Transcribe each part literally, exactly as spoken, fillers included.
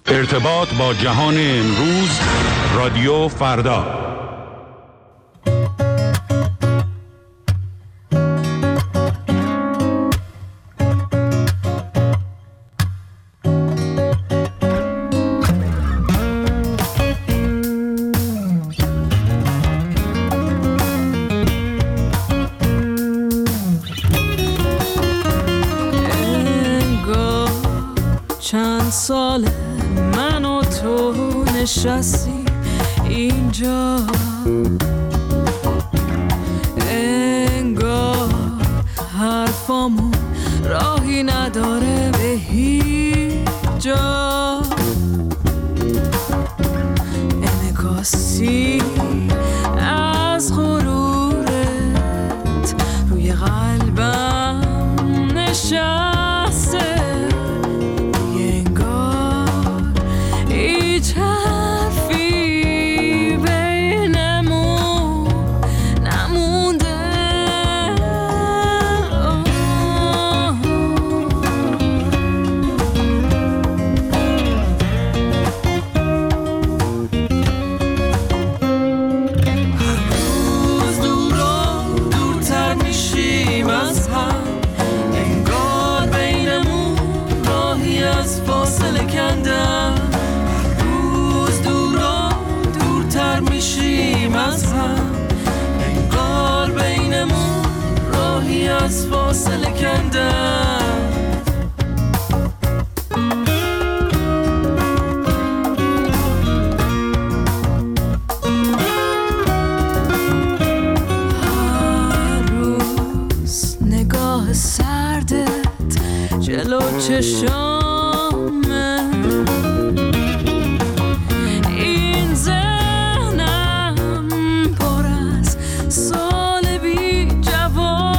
ارتباط با جهان امروز، رادیو فردا. چند ساله من و تو نشستی اینجا، انگار حرفامون راهی نداره به هیچ جا. انعکاسی از غرورت روی قلبم نشسته، از فاصله کندم. هر روز نگاه سردت جلو چشامه، این ذهنم پر از سال بی جواب.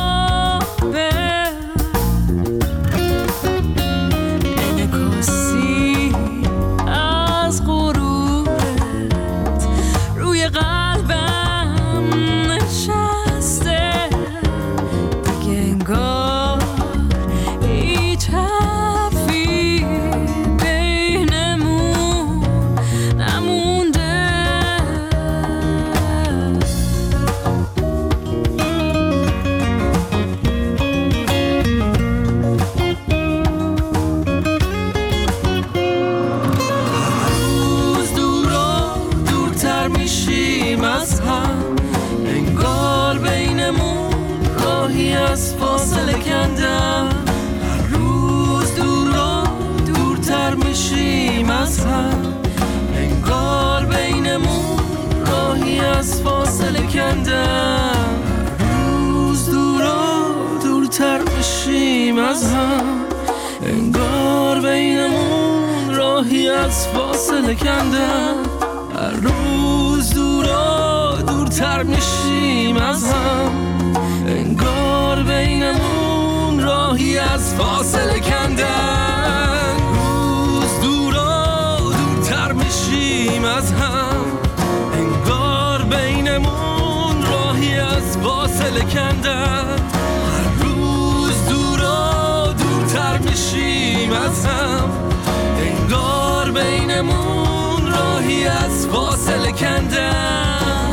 از فاصله کندم، هر روز دور و دورتر میشیم از هم، انگار بینمون راهی از فاصله کندم. هر روز دور و دورتر میشیم از هم، انگار بینمون راهی از فاصله کندم. هر روز دور و دورتر میشیم از هم، انگار بینمون راهی از فاصله کندن. روز دور و دورتر میشیم از هم، انگار بینمون راهی از فاصله کندن. هر روز دور و دورتر میشیم از هم، انگار بینمون راهی از فاصله کندن.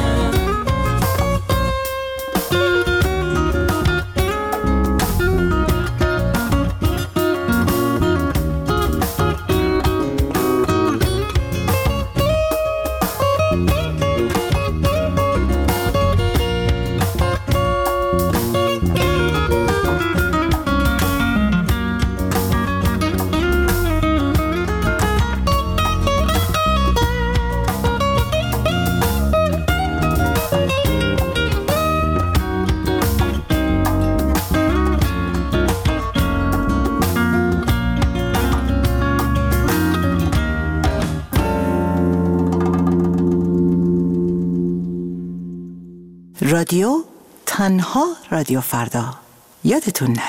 رادیو تنها رادیو فردا، یادتون نره.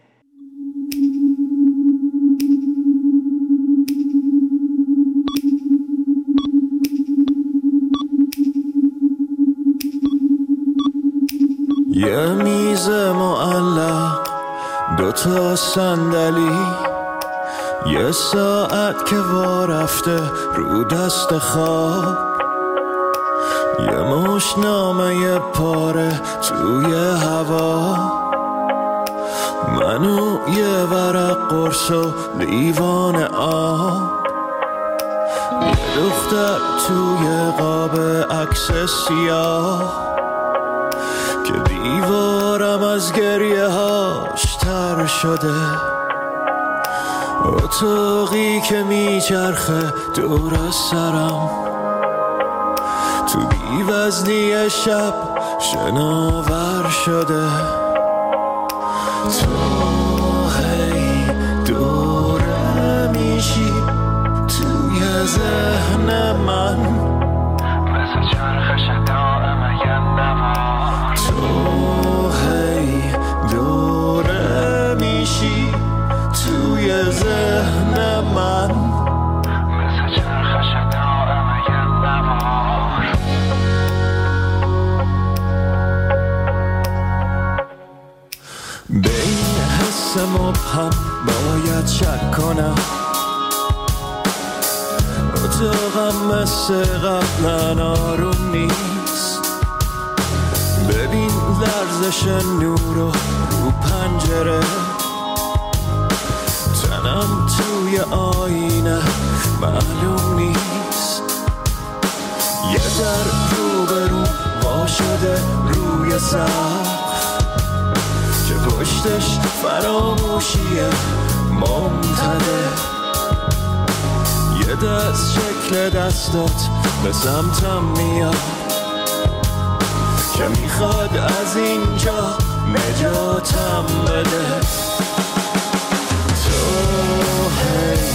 یه میز معلق، دوتا صندلی، یه ساعت که وا رفته رو دست خواب، یه مشت نامه پاره توی هوا، منو یه ورق قرص و لیوان آب، یه دختر توی قاب عکس سیاه که دیوارم از گریه هاش تر شده، اتاقی که میچرخه دور از سرم، تو بی‌وزنی شب شناور شده، تو هی دوره میشی توی ذهن من، مثل چرخش دائم یه نوار، تو هی دوره میشی توی ذهن من، مثل چرخش دائم یه نوار. بین حس مبهم باید شک کنم، اتاقم مثل قبلا آروم نیست، ببین لرزش نور رو پنجره، تنم توی آینه معلوم نیست، یه در رو به رو وا شده روی سقف که پشتش فراموشیه ممتده، یه دست شکل دستات به سمتم میاد که میخواد از اینجا نجاتم بده، تو هی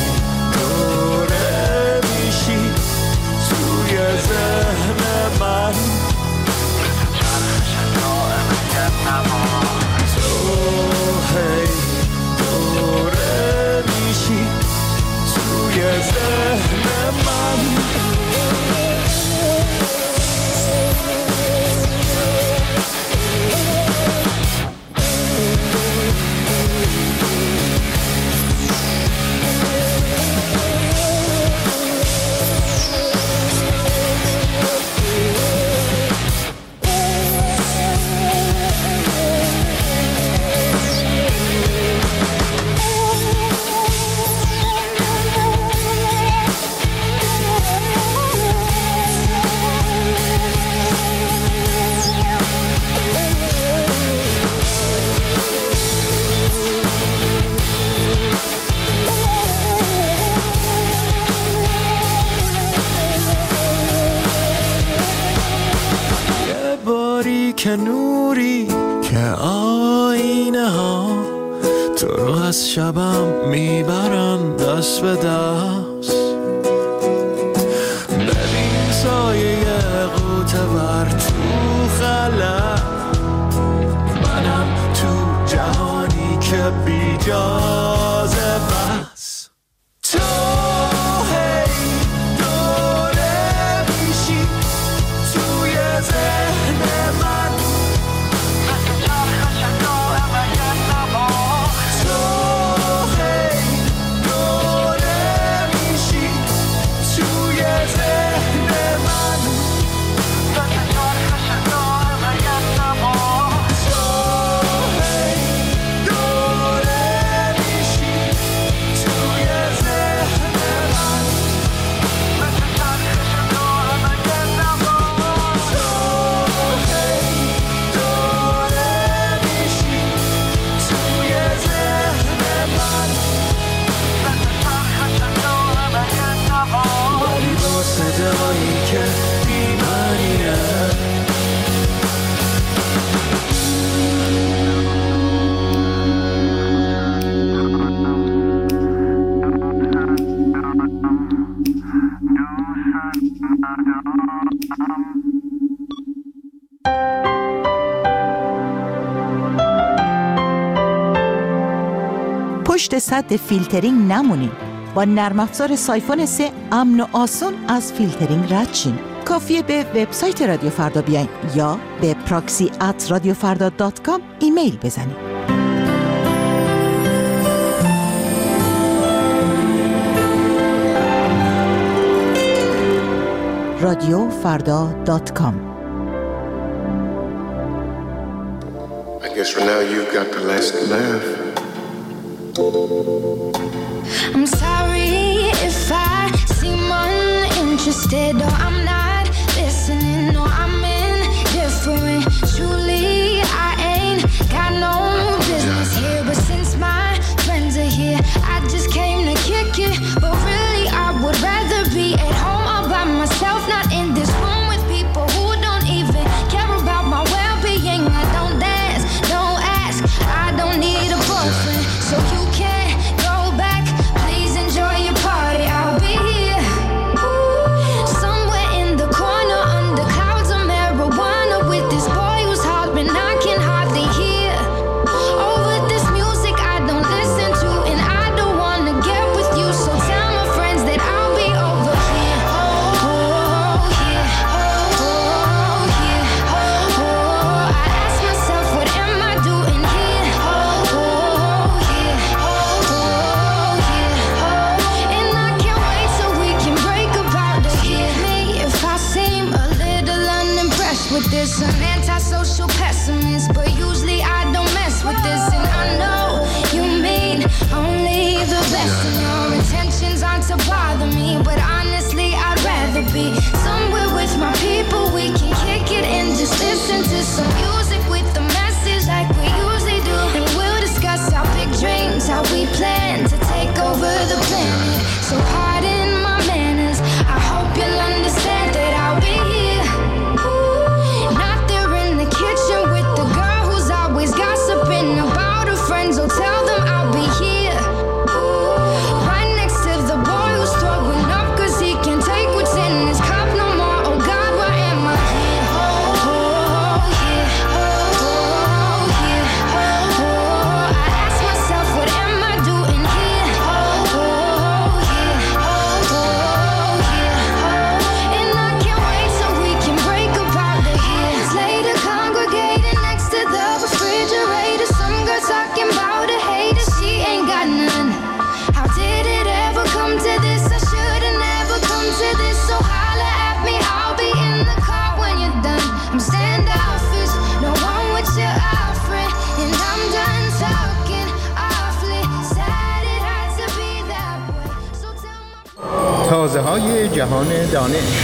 دوره میشی توی ذهن من، چرخش دائم یه نوار، تو هی دوره میشی توی ذهن من. که نوری که آینه ها تو رو از شبم میبرن دست به دست، ببین سایه قوطه ور تو خلا، منم تو جهانی که بی جازه بس، تو هی دوره میشی توی ذهن من، مثل چرخش دائم یه نوار، تو هی دوره میشی توی ذهن من، مثل چرخش دائم یه نوار، تو هی دوره میشی توی ذهن من، مثل چرخش دائم یه نوار، تو هی دوره میشی توی ذهن من، مثل چرخش دائم یه نوار، ولی با صدایی که بی‌معنیه. پشت سد فیلترینگ نمونید. با نرم افزار سایفون سه امن و آسون از فیلترینگ رد شین. کافیه به وبسایت رادیو فردا بیاین یا به پراکسی ات رادیو فردا دات کام ایمیل بزنید. رادیو فردا دات کام. I guess for now you've got the last laugh. I'm sorry if I seem uninterested or I'm not listening or I'm indifferent. Truly, I ain't got no business here, but since my friends are here, I just came to kick it. But really, I would rather be at home all by myself, not in this room with people who don't even care about my well-being. I don't dance, don't ask, I don't need a boyfriend, so you can't go back. Please enjoy your party, I'll be here, somewhere in the corner under clouds of marijuana with this boy who's hollering I can hardly hear. Over this music I don't listen to, and I don't wanna get with you, so tell my friends that I'll be over here. Oh, here, oh, here, oh, I ask myself, what am I doing here? Oh, here, oh, here, and I can't wait till we can break about it. Hear me if I seem a little unimpressed with this. An antisocial pessimist, but usually I don't mess with this. And I know you mean only the best, and your intentions aren't to bother me. But honestly, I'd rather be somewhere with my people. We can kick it and just listen to some music with the message like we usually do. And we'll discuss our big dreams, how we plan to take over the planet. So pardon my manners, I hope you'll understand that I'll be here, not there in the kitchen with the girl who's always gossiping about her friends. Oh, tell them I'll be here, right next to the boy who's throwing up cause he can't take what's in his cup no more. Oh God, why am I here? Oh, here, oh, here, oh, I ask myself, what am I doing here? Oh, here, oh, here, and I can't wait till we can break about the years later, congregating next to the refrigerator. Some girl talking about a hater, she ain't got none. How did it ever come to this? I should've never come to this. So holla at me, I'll be in the car when you're done. I'm standoffish, no one with your offering, and I'm done talking awfully sad. It had to be that way. So tell my تازه های جهان دانش.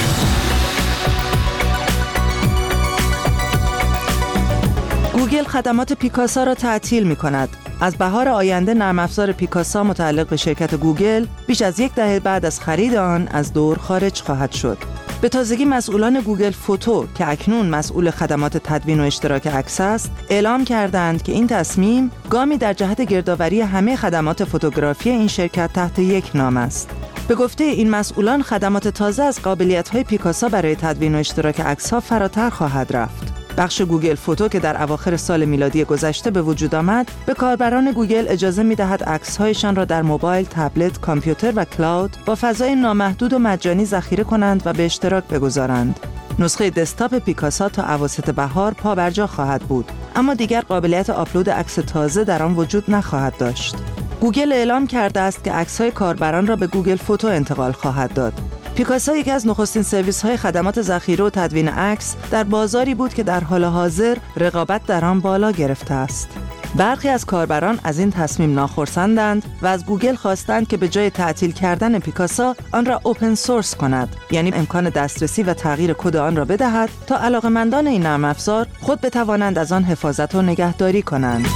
گوگل خدمات پیکاسا را تعطیل می کند. از بهار آینده نرم افزار پیکاسا متعلق به شرکت گوگل بیش از یک دهه بعد از خرید آن از دور خارج خواهد شد. به تازگی مسئولان گوگل فوتو که اکنون مسئول خدمات تدوین و اشتراک عکس است، اعلام کردند که این تصمیم گامی در جهت گردآوری همه خدمات فوتوگرافی این شرکت تحت یک نام است. به گفته این مسئولان، خدمات تازه از قابلیت‌های پیکاسا برای تدوین و اشتراک عکس‌ها فراتر خواهد رفت. بخش گوگل فوتو که در اواخر سال میلادی گذشته به وجود آمد، به کاربران گوگل اجازه می‌دهد عکس‌هایشان را در موبایل، تبلت، کامپیوتر و کلاود با فضای نامحدود و مجانی ذخیره کنند و به اشتراک بگذارند. نسخه دسکتاپ پیکاسا تا اواسط بهار پابرجا خواهد بود، اما دیگر قابلیت آپلود عکس تازه در آن وجود نخواهد داشت. گوگل اعلام کرده است که عکس‌های کاربران را به گوگل فوتو انتقال خواهد داد. پیکاسا یکی از نخستین سرویس‌های خدمات ذخیره و تدوین عکس در بازاری بود که در حال حاضر رقابت در آن بالا گرفته است. برخی از کاربران از این تصمیم ناخرسندند و از گوگل خواستند که به جای تعطیل کردن پیکاسا آن را اوپن سورس کند، یعنی امکان دسترسی و تغییر کد آن را بدهد تا علاقه‌مندان این نرم افزار خود بتوانند از آن حفاظت و نگهداری کنند.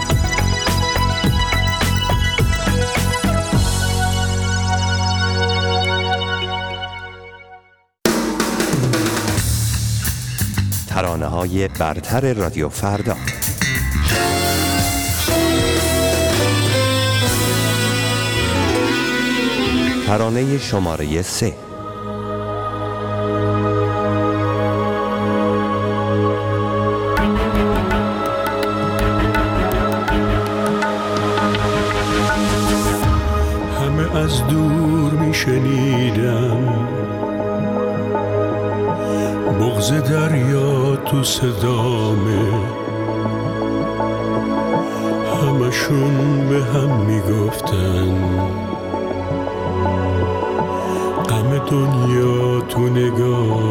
ترانه‌های برتر رادیو فردا. ترانه شماره سه. همه از دور می شنیدم بغض دریا تو صدامه، همشون به هم میگفتن غم دنیا تو نگاه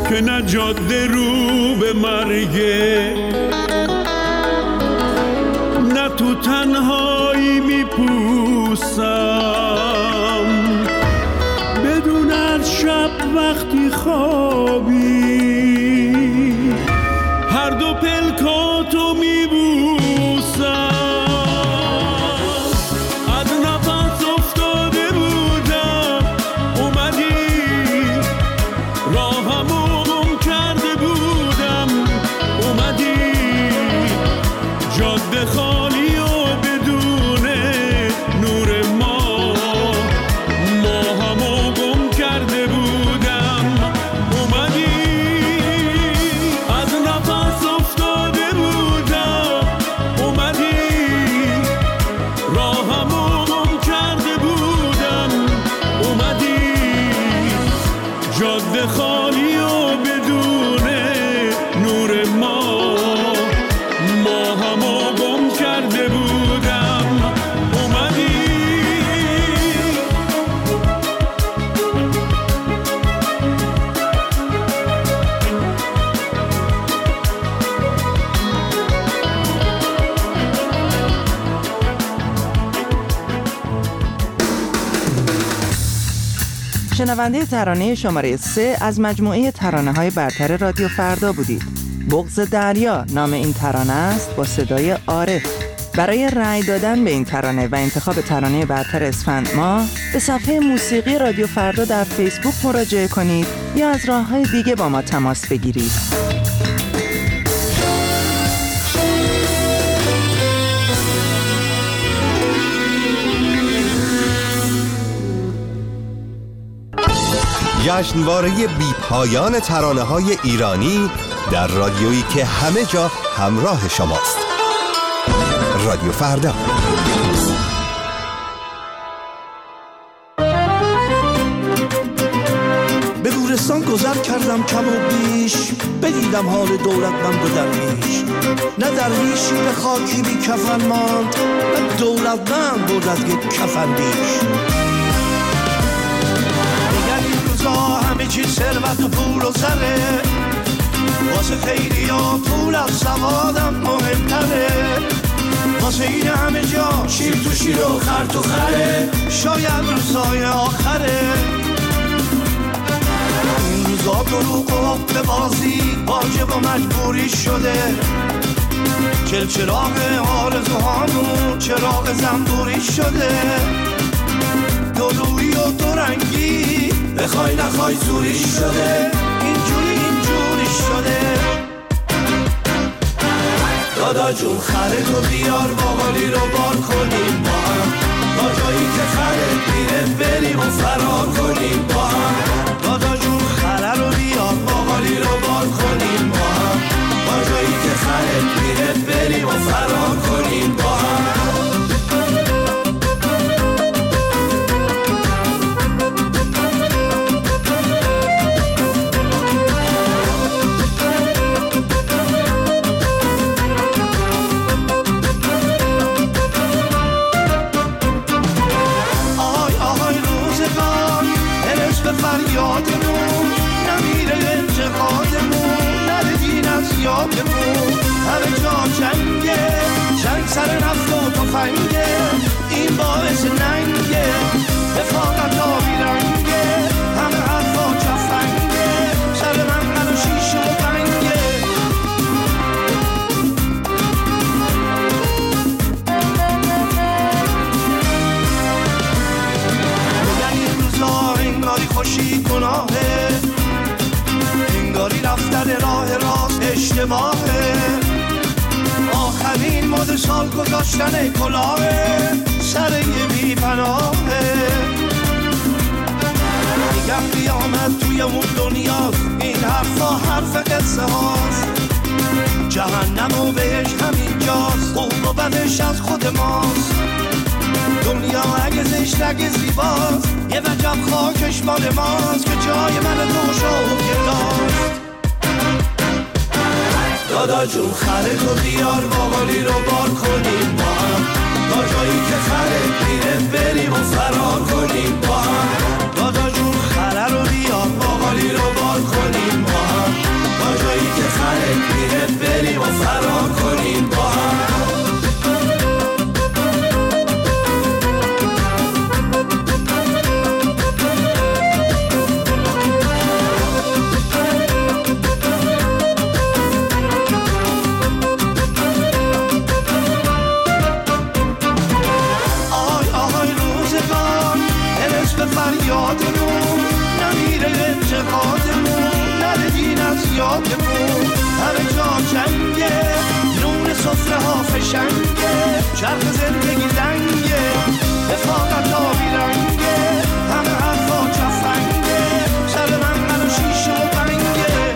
که نه جاده رو به مرگه، نه تو تنهایی میپوسم بدون از شب وقتی خوابی هر دو پلکاتو میبوسم. از نفس افتاده بودم اومدی، راهمو گم کرده بودم اومدی، جاده خالی و بدون نور ما، ماهمو گم کرده بودم اومدی. از نفس افتاده بودم اومدی، راهمو گم کرده بودم اومدی، جاده خالی و بدون نور ما، ماهمو گم کرده بودم اومدی. شنونده ترانه شماره سه از مجموعه ترانه‌های برتر رادیو فردا بودید. بغض دریا نام این ترانه است با صدای عارف. برای رأی دادن به این ترانه و انتخاب ترانه برتر اسفند ماه به صفحه موسیقی رادیو فردا در فیسبوک مراجعه کنید یا از راه‌های دیگه با ما تماس بگیرید. جشنواره بی پایان ترانه‌های ایرانی در رادیویی که همه جا همراه شماست. رادیو فردا. به گورستان گذر کردم کم و بیش، بدیدم حال دولتمند و درویش. نه درویشی به خاکی بی کفن ماند، نه دولتمند بود از یک کفن بیش. همه چیز ثروت و پول و زره، واسه خیلی ها پول از سوادم مهمتره. واسه این همه جا شیر تو شیر و خر تو خره، شاید روزای آخره. این روزا دروغ و حب بازی واجب و مجبوری شده. چل چراغ آرزوهامون چراغ زنبوری شده. دو روی و دو رنگی بخوای نخوای زوری شده. اینجوری اینجوری شده. دادا جون خره تو بیار باقالی رو بار کنیم با هم، تا جایی که خره میره بریم و فرار کنیم با هم. دادا جون خره رو بیار باقالی رو بار کنیم با هم، تا جایی که خره میره بریم و فرار کنیم با هم. فریادمون نمیره انتقادمون، نره دین از یادمون. همه جا جنگه، جنگ سر نفت و تفنگه، این باعث ننگه، رفاقت آبی رنگه. همه حرفا جفنگه، سر منقل و شیشه و بنگه. میگن این روزا انگاری خوشی گناهه، انگاری رفتن راه راست اشتباهه. آخرین مد سال گذاشتن کلاهه، سر یه بی پناهه. میگم قیامت توی اون دنیاست، این حرفا حرف قصه هاست. جهنم و بهش همین جاست، خوب و بدش از خود ماست. دنیا اگه زشت اگه زیباست، یه وجب خاکش مال ماست که جای من تو شوق داشت. دادا جون خره تو بیار باقالی رو بار کنیم با هم، تا جایی که خره میره بریم و فرار کنیم با هم. دادا جون خره رو بیار باقالی رو بار کنیم با هم، یادمون همه جا جنگه، نون سفره ها فشنگه، چرخ زندگی دنگه، رفاقت ها بیرنگه، همه حرفا جفنگه، سر من من و شیشه و بنگه.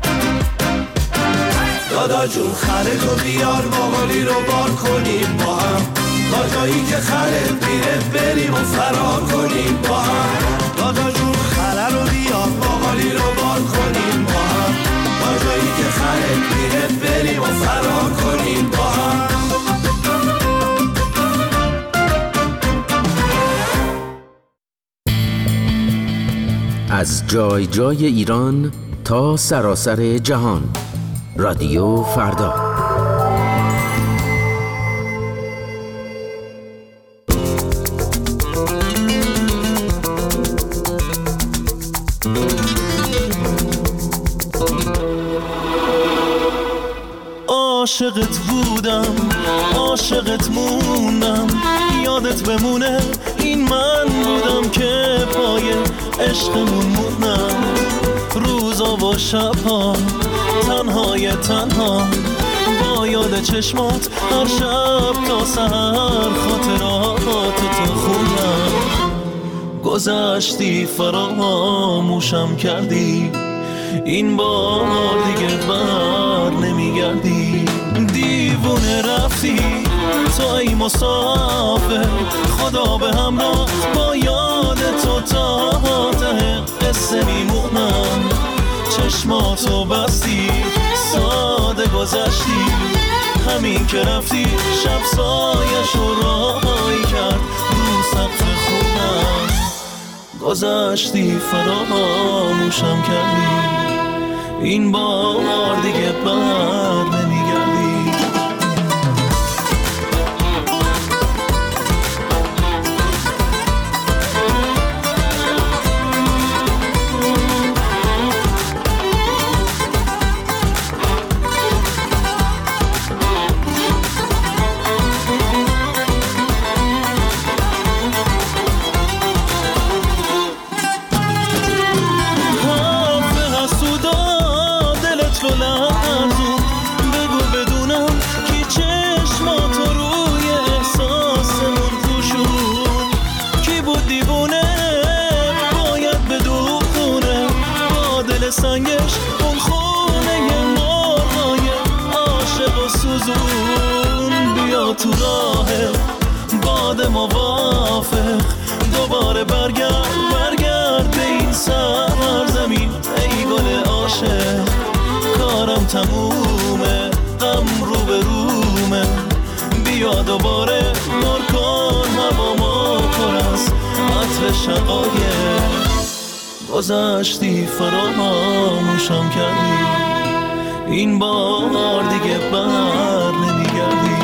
دادا جون خره تو بیار باقالی رو بار کنیم با هم، تا جایی که خره میره بریم و فرار کنیم با هم. دادا جون خره رو بیار باقالی رو بار کنیم با هم، تا جایی که خره میره بریم و فرار کنیم با هم. از جای جای ایران تا سراسر جهان، رادیو فردا. عاشقت بودم، عاشقت موندم، یادت بمونه این من بودم که پای عشقمون موندم. روزا و شبها تنهای تنها با یاد چشمات هر شب تا سحر خاطرات تو خوندم. گذشتی فراموشم کردی، این بار دیگه بر نمیگردی. دیوونه رفتی تو ای مسافر، خدا به همراه با یاد تو تا ته قصه میمونم. چشماتو بستی ساده گذشتی، همین که رفتی شب سایش رو راهی کرد رو سقف خونم. گذشتی فراموشم کردی، این بار دیگه بر نمیگردی. سنگش اون خونه مرغای عاشق و سوزون. بیا تو راه باد موافق، دوباره برگرد برگرد به این سرزمین ای گل عاشق. کارم تمومه، غم رو به رومه، بیا دوباره بار کن هوا ما پر از عطر شقایق. گذشتی فراموشم کردی، این بار دیگه بر نمیگردی.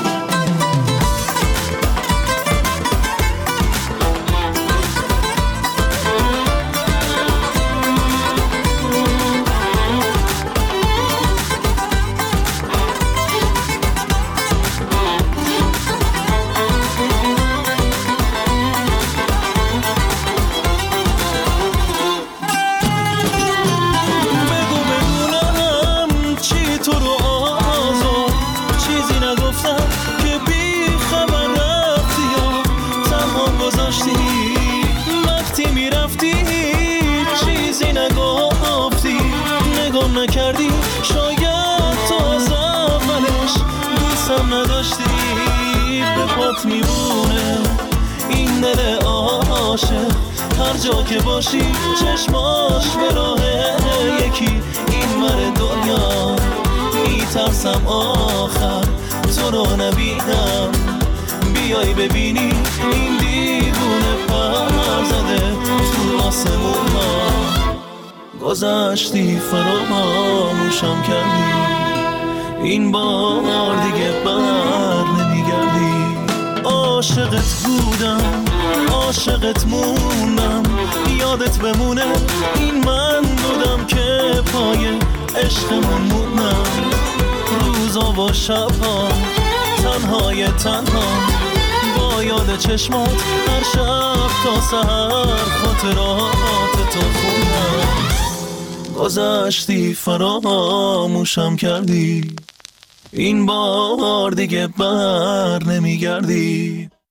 نکردی شاید تو از اولش دوستم نداشتی. به پات میمونه این دل عاشق، هر جا که باشی چشماش به راه یکی این ور دنیا. میترسم آخر تو رو نبینم، بیای ببینی این دیوونه پر زده تو آسمون ها. گذشتی فراموشم کردی، این بار دیگه بر نمیگردی. عاشقت بودم، عاشقت موندم، یادت بمونه این من بودم که پای عشقمون موندم. روزا و شبها تنهای تنها با یاد چشمات هر شب تا سحر خاطرات تو خوندم. گذشتی فراموشم کردی، این بار دیگه بر نمیگردی.